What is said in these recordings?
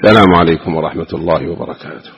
السلام عليكم ورحمة الله وبركاته.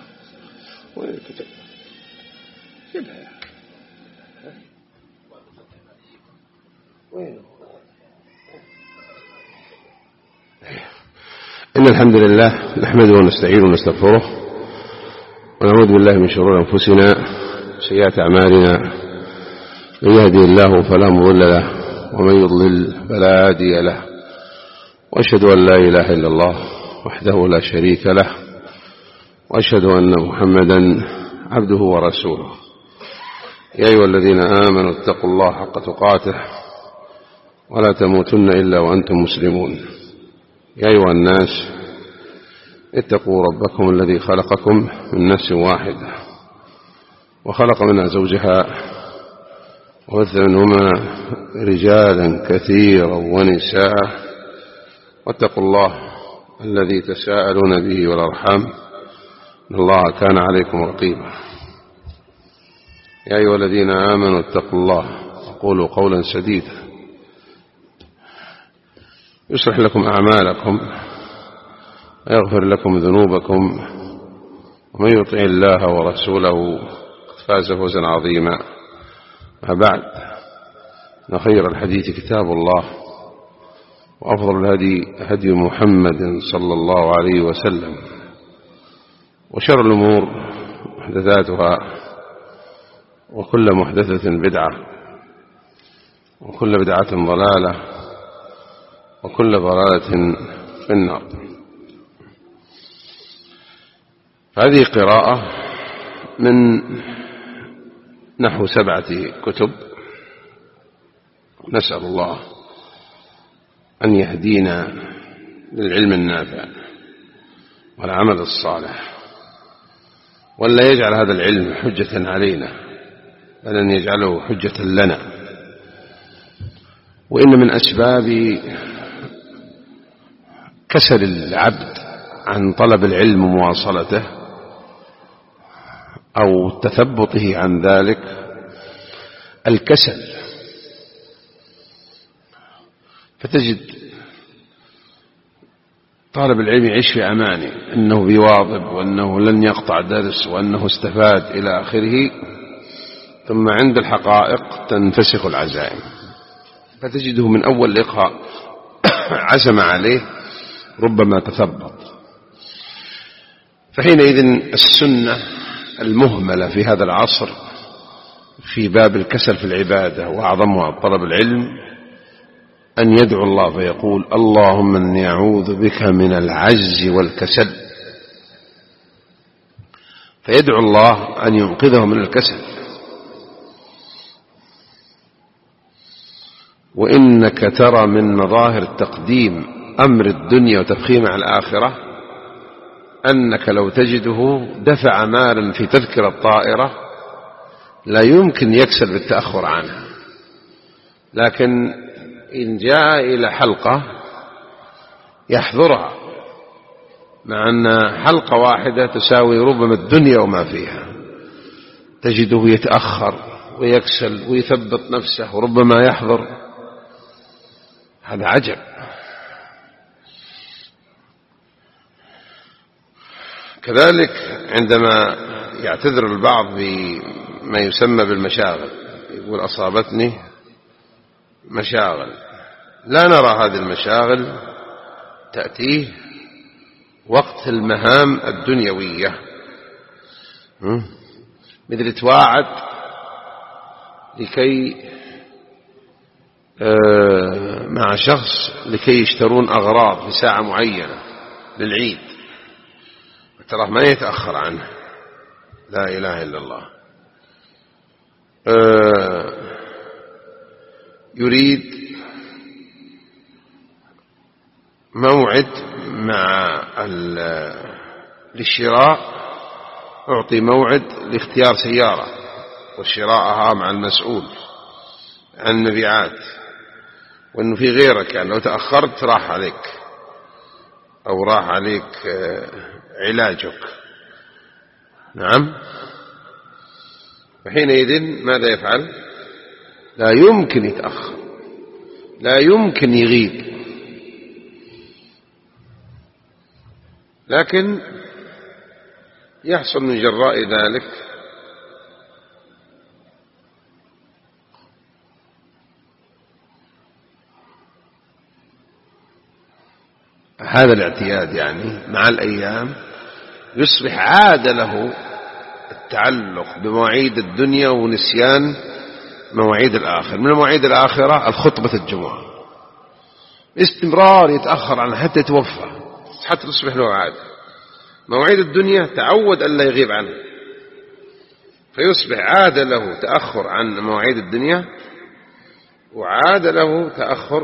إن الحمد لله نحمده ونستعينه ونستغفره ونعوذ بالله من شرور أنفسنا وسيئات أعمالنا. من يهدي الله فلا مضل له ومن يضلل فلا هادي له، وأشهد أن لا إله إلا الله وحده لا شريك له، وأشهد أن محمدا عبده ورسوله. يا أيها الذين آمنوا اتقوا الله حق تقاته ولا تموتن إلا وأنتم مسلمون. يا أيها الناس اتقوا ربكم الذي خلقكم من نفس واحدة وخلق منها زوجها وبث منهما رجالا كثيرا ونساء، واتقوا الله الذي تساءلون به والأرحام إن الله كان عليكم رقيبا. يا أيها الذين آمنوا اتقوا الله وقولوا قولا سديدا يصلح لكم أعمالكم ويغفر لكم ذنوبكم، ومن يطع الله ورسوله قد فاز فوزا عظيما. ما بعد، خير الحديث كتاب الله، وأفضل الهدي هدي محمد صلى الله عليه وسلم، وشر الأمور محدثاتها، وكل محدثة بدعة، وكل بدعة ضلالة، وكل ضلالة في النار. هذه قراءة من نحو 7 كتب، نسأل الله أن يهدينا للعلم النافع والعمل الصالح، ولا يجعل هذا العلم حجة علينا، بل أن يجعله حجة لنا. وإن من أسباب كسل العبد عن طلب العلم ومواصلته أو تثبطه عن ذلك الكسل. فتجد طالب العلم يعيش في أماني أنه بيواظب وأنه لن يقطع درس وأنه استفاد إلى آخره، ثم عند الحقائق تنفسخ العزائم، فتجده من أول لقاء عزم عليه ربما تثبط. فحينئذ السنة المهملة في هذا العصر في باب الكسل في العبادة وأعظمها طلب العلم أن يدعو الله فيقول: اللهم إني أعوذ بك من العجز والكسل، فيدعو الله أن ينقذه من الكسل. وإنك ترى من مظاهر تقديم أمر الدنيا وتفخيم على الآخرة أنك لو تجده دفع مالا في تذكرة الطائرة لا يمكن يكسل بالتأخر عنها، لكن إن جاء إلى حلقة يحضرها، مع أن حلقة واحدة تساوي ربما الدنيا وما فيها، تجده يتأخر ويكسل ويثبط نفسه وربما يحضر. هذا عجب. كذلك عندما يعتذر البعض بما يسمى بالمشاغل، يقول: أصابتني مشاغل. لا نرى هذه المشاغل تأتيه وقت المهام الدنيوية، مثل تواعد لكي مع شخص لكي يشترون أغراض في ساعة معينة للعيد، تراه ما يتأخر عنه. لا إله إلا الله. يريد موعد مع للشراء، أعطي موعد لاختيار سيارة وشراءها مع المسؤول عن المبيعات، وأنه في غيرك يعني لو تأخرت راح عليك أو راح عليك علاجك. نعم. وحينئذ ماذا يفعل؟ لا يمكن يتأخر، لا يمكن يغيب، لكن يحصل من جراء ذلك هذا الاعتياد، يعني مع الأيام يصبح عادة له التعلق بمواعيد الدنيا ونسيان مواعيد الآخرة. من مواعيد الآخرة الخطبة الجمعة، استمرار يتأخر عنها حتى يتوفى، حتى تصبح له عادة. مواعيد الدنيا تعود أن لا يغيب عنها، فيصبح عادة له تأخر عن مواعيد الدنيا، وعادة له تأخر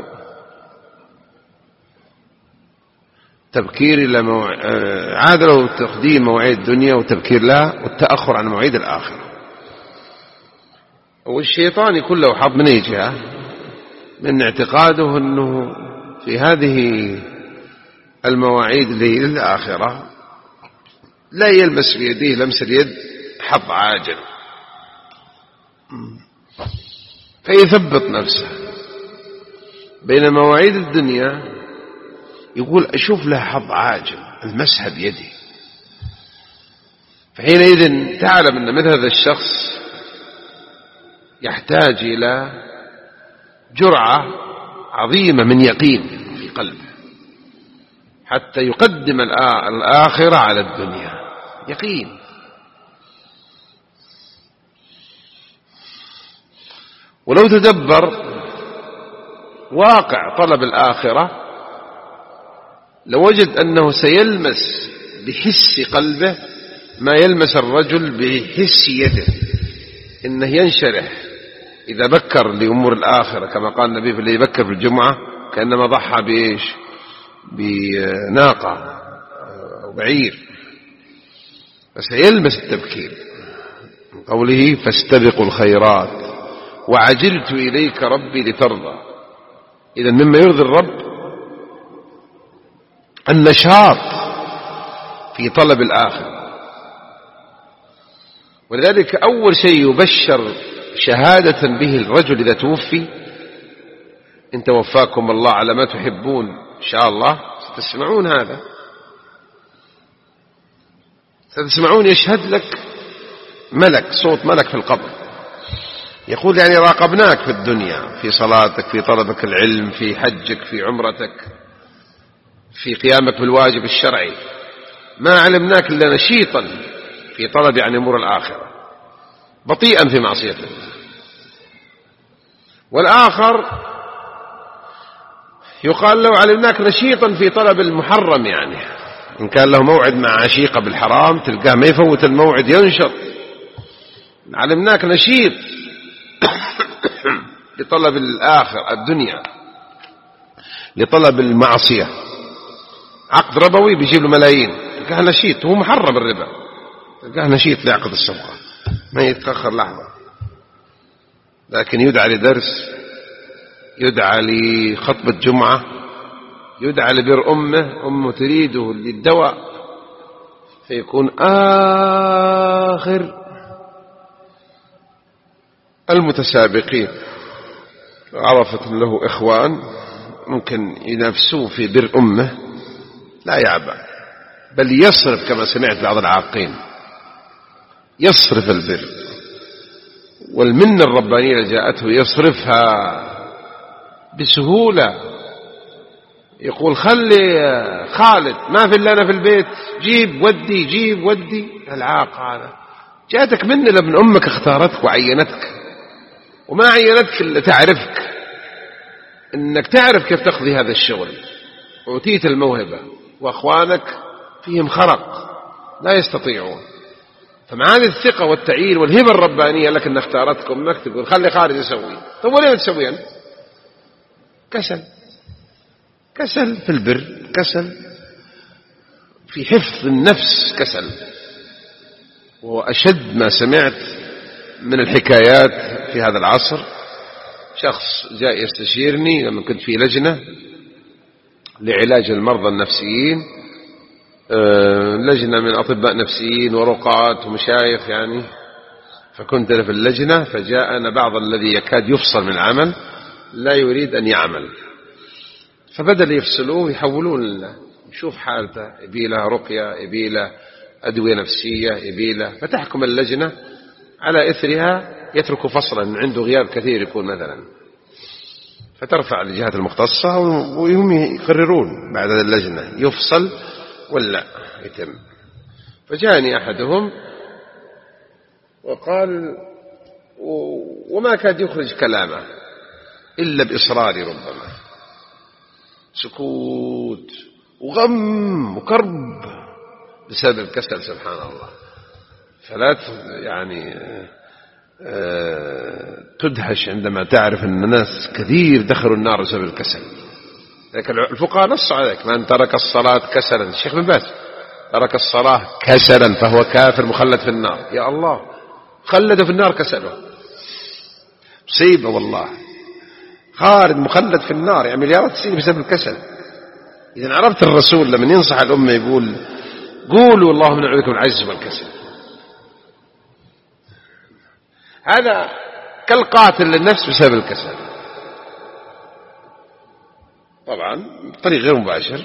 تبكير إلى عادة له تقديم مواعيد الدنيا وتبكير لها والتأخر عن مواعيد الآخرة. والشيطان يكون له حظ من أي جهة؟ من اعتقاده أنه في هذه المواعيد للآخرة لا يلمس بيديه لمس اليد حظ عاجل، فيثبط نفسه. بين مواعيد الدنيا يقول أشوف له حظ عاجل المسها بيدي. فحينئذ تعلم أن مثل هذا الشخص يحتاج إلى جرعة عظيمة من يقين في قلبه حتى يقدم الآخرة على الدنيا. يقين. ولو تدبر واقع طلب الآخرة لوجد أنه سيلمس بحس قلبه ما يلمس الرجل بحس يده، إنه ينشرح إذا بكر لأمور الآخرة، كما قال النبي في الذي يبكر في الجمعة كأنما ضحى بإيش؟ بناقة أو بعير. فسيلمس التبكير من قوله فاستبقوا الخيرات وعجلت إليك ربي لترضى. إذن مما يرضي الرب النشاط في طلب الآخرة. ولذلك أول شيء يبشر شهادة به الرجل إذا توفي: إن توفاكم الله على ما تحبون إن شاء الله ستسمعون هذا، ستسمعون يشهد لك ملك، صوت ملك في القبر يقول يعني راقبناك في الدنيا في صلاتك، في طلبك العلم، في حجك، في عمرتك، في قيامك بالواجب الشرعي، ما علمناك إلا نشيطا في طلب عن أمور الآخرة، بطيئا في معصية الله. والآخر يقال له علمناك نشيطا في طلب المحرم، يعني إن كان له موعد مع عشيقة بالحرام تلقاه ما يفوت الموعد ينشط. علمناك نشيط لطلب الآخر الدنيا، لطلب المعصية، عقد ربوي بيجيب له ملايين، تلقاه نشيط، هو محرم الربا، تلقاه نشيط لعقد الصفقة ما يتأخر لحظة. لكن يدعى لدرس، يدعى لخطبة جمعة، يدعى لبر أمه تريده للدواء، فيكون آخر المتسابقين. عرفت له إخوان ممكن ينافسوه في بر أمه لا يعبأ، بل يصرف، كما سمعت بعض العاقين يصرف البر، والمنة الربانية اللي جاءته يصرفها بسهولة. يقول خلي خالد ما في إلا أنا في البيت، جيب ودي جيب ودي. العاق هذا جاءتك منة لابن أمك اختارتك وعينتك، وما عينتك إلا تعرفك، إنك تعرف كيف تقضي هذا الشغل، وأوتيت الموهبة، وأخوانك فيهم خرق لا يستطيعون. فمع هذه الثقة والتعيين والهبة الربانية لك أن اختارتك أمك، تقول خلي خالد يسوي. طب وليه ما تسوي أنت؟ كسل في البر، كسل في حفظ النفس، كسل. وأشد ما سمعت من الحكايات في هذا العصر، شخص جاء يستشيرني لما كنت في لجنة لعلاج المرضى النفسيين، لجنة من أطباء نفسيين ورقاة ومشايخ يعني، فكنت أنا في اللجنة، فجاءنا بعض الذي يكاد يفصل من العمل لا يريد أن يعمل، فبدل يفصلوه يحولون يشوف حالته، يبي له رقية، يبي له أدوية نفسية، يبي له، فتحكم اللجنة على إثرها يترك فصلا عنده غياب كثير يكون مثلا، فترفع للجهات المختصة وهم يقررون بعد اللجنة يفصل ولا يتم. فجاءني أحدهم وقال، وما كاد يخرج كلامه إلا بإصراري، ربما سكوت وغم وكرب بسبب الكسل، سبحان الله. فلا يعني تدهش عندما تعرف أن ناس كثير دخلوا النار بسبب الكسل. لكن الفقهاء نص عليك: من ترك الصلاة كسلا، الشيخ بن باز، ترك الصلاة كسلا فهو كافر مخلد في النار. يا الله، خلد في النار كسله، مصيبة والله، خالد مخلد في النار، يعني مليارات السنين بسبب الكسل. إذا عرفت الرسول لما ينصح الأمة يقول: قولوا اللهم نعوذ بك من العجز والكسل. هذا كالقاتل للنفس بسبب الكسل، طبعا بطريق غير مباشر،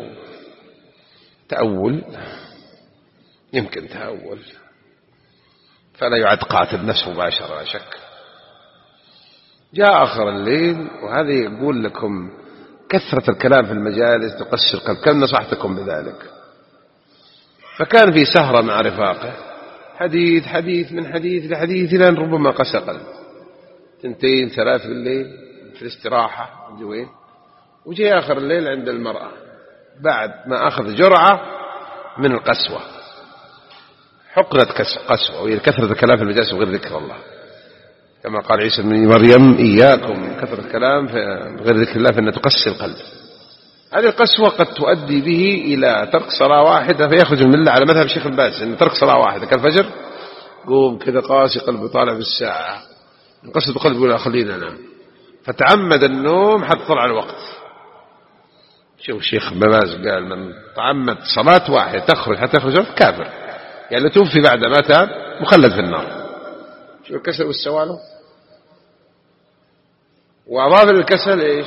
تأول، يمكن تأول، فلا يعد قاتل نفس مباشرة لا شك. جاء آخر الليل، وهذا يقول لكم كثرة الكلام في المجالس تقسي القلب، كم نصحتكم بذلك. فكان في سهرة مع رفاقه، حديث من حديث لحديث، لأن ربما قسى قلب، 2 3 بالليل في الاستراحة وين. وجاء آخر الليل عند المرأة بعد ما أخذ جرعة من القسوة، حقنة قسوة، وهي كثرة الكلام في المجالس وغير ذكر الله، كما قال عيسى بن مريم: إياكم كثرة الكلام غير ذكر الله فإنها تقسي القلب. هذه القسوة قد تؤدي به إلى ترك صلاة واحدة فيخرج من الملة، على مذهب الشيخ الباز أن ترك صلاة واحدة كالفجر، قوم كذا قاسي قلبه طالع بالساعة، قسوة قلبه يقول: خلينا ننام، فتعمد النوم حتى طلع الوقت. شوف الشيخ باز قال: من تعمد صلاة واحدة تخرج حتى يخرج الوقت كافر، يعني توفي بعد ما تاب مخلد في النار. شوف الكسل والسوالف. وأضاف للكسل إيش؟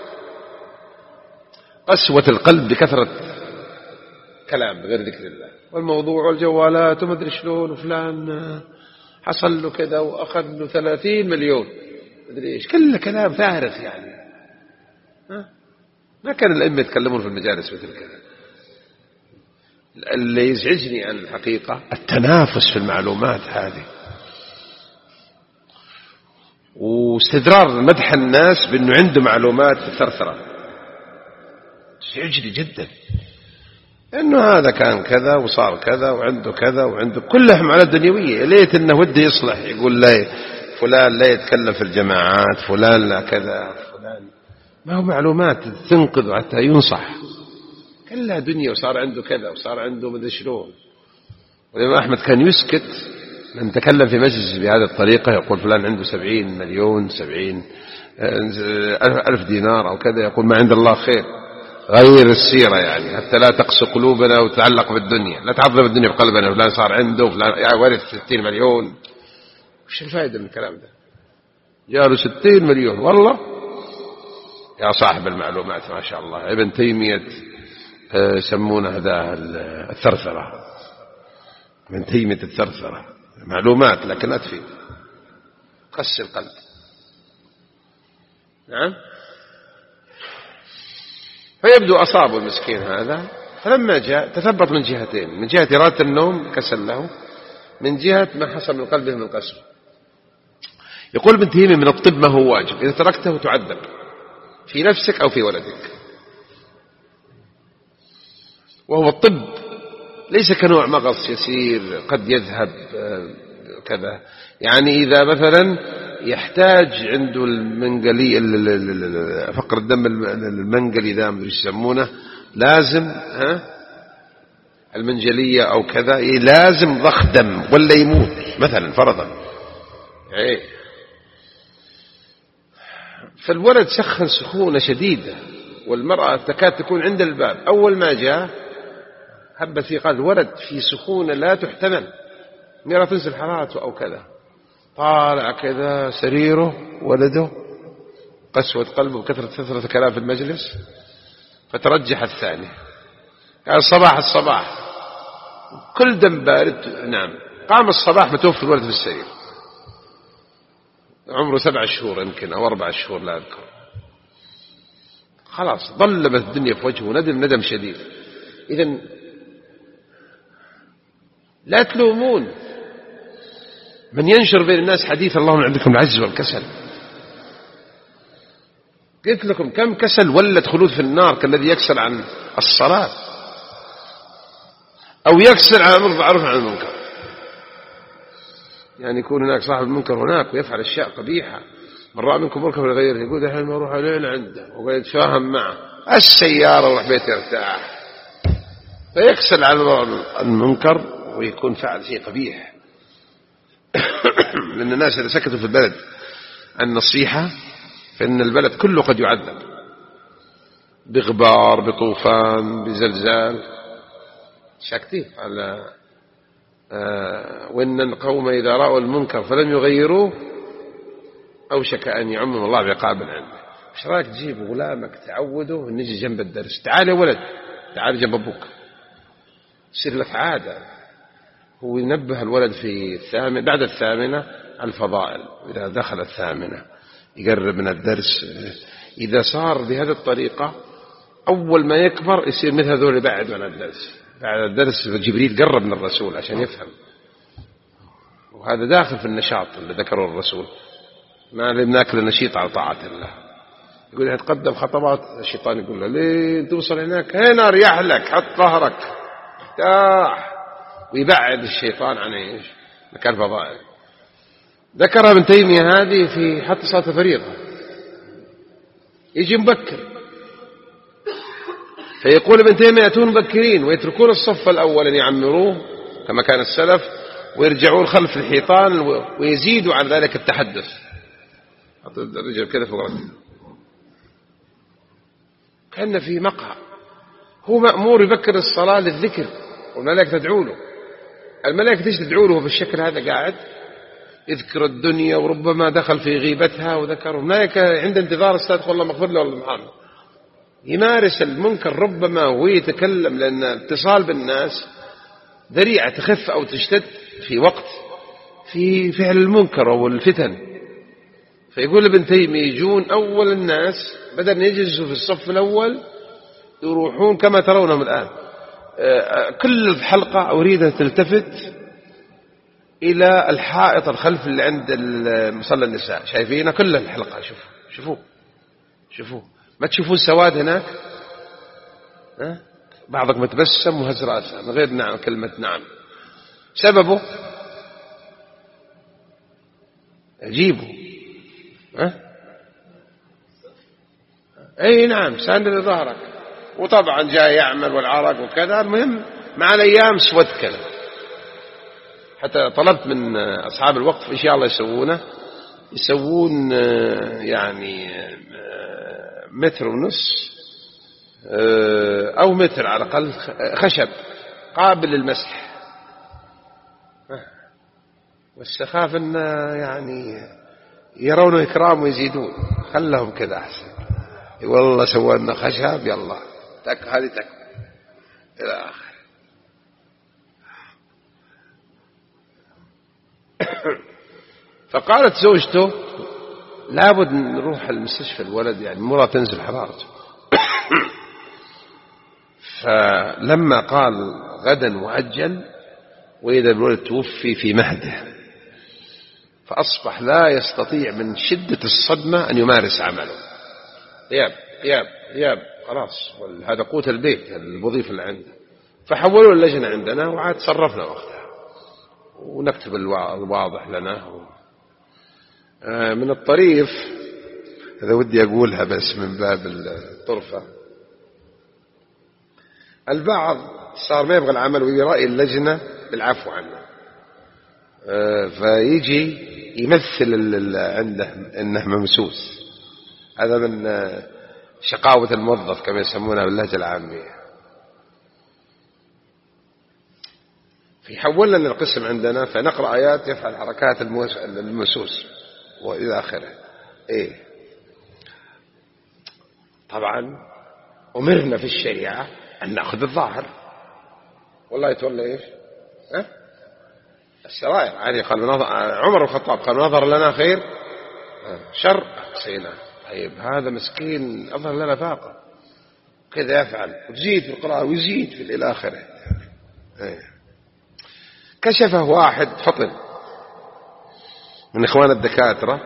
قسوة القلب بكثرة كلام غير ذكر الله، والموضوع والجوالات وما أدري شلون، وفلان حصل له كذا وأخذ له 30 مليون أدري إيش، كله كلام فارغ يعني. ما كان الأئمة يتكلمون في المجالس مثل كذا. اللي يزعجني عن الحقيقة التنافس في المعلومات هذه، واستدرار مدح الناس بأنه عنده معلومات ثرثرة، يزعجني جدا. إنه هذا كان كذا وصار كذا وعنده كذا وعنده، كلهم على الدنيوية. ليت إنه وده يصلح، يقول لا فلان لا يتكلم في الجماعات، فلان لا كذا، فلان ما هو معلومات تنقذ حتى ينصح، كلها دنيا، وصار عنده كذا وصار عنده مدري شلون. والإمام أحمد كان يسكت من تكلم في مجلس بهذه الطريقة، يقول فلان عنده 70 مليون 70 ألف دينار أو كذا، يقول ما عند الله خير، غير السيرة يعني حتى لا تقسو قلوبنا وتعلق بالدنيا، لا تعظم الدنيا بقلبنا، فلان صار عنده، فلان يعني ورث 60 مليون. وش الفائدة من الكلام ده؟ جاله 60 مليون والله. يا صاحب المعلومات ما شاء الله، ابن تيمية يسمونه هذا الثرثرة، ابن تيمية الثرثرة، معلومات لكن لا تفيد، قسي القلب. نعم. فيبدو أصابه المسكين هذا، فلما جاء تثبط من جهتين: من جهة إرادة النوم كسل له، من جهة ما حصل من قلبه من قسوة. يقول ابن تيمية: من الطب ما هو واجب، إذا تركته تعذب في نفسك أو في ولدك. وهو الطب ليس كنوع مغص يسير قد يذهب كذا، يعني إذا مثلا يحتاج عنده المنقلي فقر الدم المنقلي ذا ما يسمونه، لازم المنجلية أو كذا، لازم ضخ دم ولا يموت مثلا فرضا. فالولد سخن سخونة شديدة، والمرأة تكاد تكون عند الباب، أول ما جاء هبت في قلب الولد في سخونة لا تحتمل، ميرا تنزل حرارته أو كذا، طالع كذا سريره ولده، قسوة قلبه وكثرة كلام في المجلس، فترجح الثاني قال الصباح كل دم بارد. نعم. قام الصباح متوفى الولد في السرير، عمره 7 شهور يمكن أو 4 شهور لا أذكر. خلاص ظلمت الدنيا في وجهه، ندم شديد. إذن لا تلومون من ينشر بين الناس حديث الله من عندكم العجز والكسل. قلت لكم كم كسل ولد خلود في النار كالذي يكسل عن الصلاة أو يكسل عن الأمر بالمعروف عن المنكر. يعني يكون هناك صاحب المنكر هناك ويفعل أشياء قبيحة، من رأى منكم منكر فليغيره، يقول الحين ما أروح عليه عنده وقاعد يتفاهم معه السيارة وروح بيته يرتاح، فيكسل عن المنكر ويكون فعل شيء قبيح. لأن الناس إذا سكتوا في البلد عن النصيحة فإن البلد كله قد يعذب بغبار، بطوفان، بزلزال. شاكتين على وإن القوم إذا رأوا المنكر فلم يغيروه أوشك أن يعمم الله بعقاب عنده. إيش رأيك تجيب غلامك تعوده نجي جنب الدرس، تعال يا ولد تعال جنب أبوك، يصير لك عادة. هو ينبه الولد في بعد 8 الفضائل، إذا دخل 8 يقرب من الدرس. إذا صار بهذه الطريقة أول ما يكبر يصير مثل هذول بعد عن الدرس. بعد الدرس جبريل قرب من الرسول عشان يفهم، وهذا داخل في النشاط اللي ذكره الرسول. ما ناكل النشيط على طاعة الله. يقول يتقدم خطوات الشيطان يقول له لين توصل هناك هنا اريح لك، حط ظهرك ارتاح، ويبعد الشيطان عن ايش؟ مكان فضائل. ذكرها ابن تيمية هذه في حتى صلاة الفريضة. يجي مبكر فيقول ابن تيمية يأتون مبكرين ويتركون الصف الأول أن يعمروه كما كان السلف، ويرجعون خلف الحيطان ويزيدوا عن ذلك التحدث. حط الرجل كذا فوق رأسه كأن في مقهى. هو مأمور يبكر الصلاة للذكر والملائكة تدعو له. الملائكة تيجي تدعو له بالشكل هذا، قاعد يذكر الدنيا وربما دخل في غيبتها وذكر. الملائكة عند انتظار استغفر الله مغفر له والله محمد. يمارس المنكر ربما وهو يتكلم، لأن اتصال بالناس ذريعة تخف أو تشتد في وقت في فعل المنكر أو الفتن. فيقول ابن تيمية يجون أول الناس بدل يجلسوا في الصف الأول يروحون كما ترونهم الآن. كل حلقة أريد أن تلتفت إلى الحائط الخلف اللي عند مصلى النساء، شايفينه كل الحلقة. شوفوا ما تشوفون سواد هناك؟ بعضك متبسم وهز رأسه من غير نعم كلمة نعم. سببه أجيبه أي نعم ساند لظهرك، وطبعا جاي يعمل والعرق وكذا. المهم مع الأيام سود كذا. حتى طلبت من أصحاب الوقف إن شاء الله يسوون يعني 1.5 متر أو متر على الأقل خشب قابل للمسح. والسخاف أن يعني يرونه إكرام ويزيدون، خلهم كذا أحسن. والله سوينا خشب يلا هذه تك إلى آخر. فقالت زوجته لابد نروح المستشفى الولد يعني مرة تنزل حرارته. فلما قال غدا مؤجل وإذا الولد توفي في مهده، فأصبح لا يستطيع من شدة الصدمة أن يمارس عمله. غياب خلاص، هذا قوت البيت الوظيفة اللي عنده. فحولوا اللجنة عندنا وعاد تصرفنا وقتها ونكتب الواضح لنا. من الطريف هذا ودي أقولها بس من باب الطرفة، البعض صار ما يبغى العمل ويرأي اللجنة بالعفو عنه، فيجي يمثل عنده إنه ممسوس. هذا من شقاوة الموظف كما يسمونها باللهجة العامية. فيحول لنا القسم عندنا فنقرأ آيات يفعل حركات المسوس وإلى آخره. طبعا أمرنا في الشريعة أن نأخذ الظاهر، والله يتولى إيش السرائر. يعني قال عمر الخطاب قال نظر لنا خير شر سينا. طيب هذا مسكين أظهر لنا فاقة كذا يفعل وتزيد في القراءة ويزيد في إلى آخره. كشفه واحد فطن من إخوان الدكاترة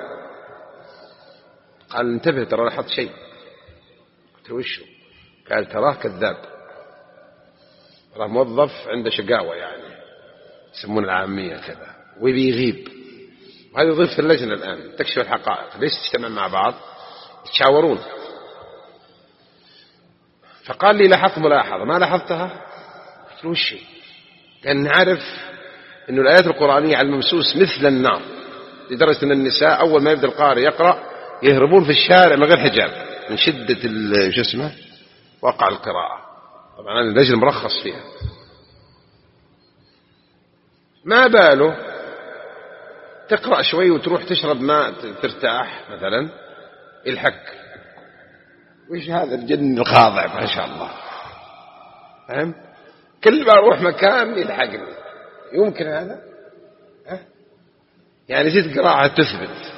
قال انتبه ترى لاحظت شيء. قلت له وشو؟ قال تراه كذاب، تراه موظف عنده شقاوة يعني يسمون العامية كذا ويبي يغيب، وهذا يضيف في اللجنة الآن تكشف الحقائق. ليش تجتمع مع بعض يتشاورون؟ فقال لي لاحظت ملاحظة ما لاحظتها. قلت له وش هي؟ لأن نعرف أن الآيات القرآنية على الممسوس مثل النار، لدرجة أن النساء أول ما يبدأ القارئ يقرأ يهربون في الشارع من غير حجاب من شدة شو اسمه وقع القراءة. طبعا اللجنة مرخص فيها. ما باله تقرأ شوي وتروح تشرب ماء ترتاح مثلا الحك وش هذا الجن الخاضع ما شاء الله، فهم؟ كل ما أروح مكان يلحقني. يمكن هذا؟ يعني زيد قراءة تثبت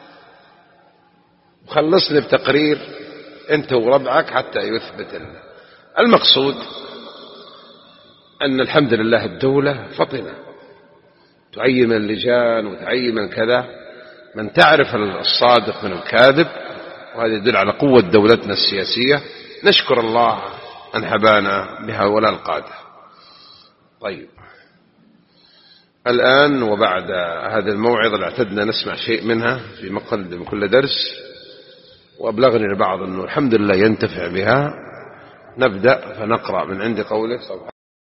وخلصني بتقرير أنت وربعك حتى يثبت المقصود. أن الحمد لله الدولة فطنة تعين اللجان وتعين من كذا من تعرف الصادق من الكاذب، وهذا يدل على قوة دولتنا السياسية. نشكر الله أن حبانا بهؤلاء القادة. طيب الآن وبعد هذا الموعظة اللي اعتدنا نسمع شيء منها في مقدم كل درس، وأبلغني البعض أنه الحمد لله ينتفع بها، نبدأ فنقرأ من عند قوله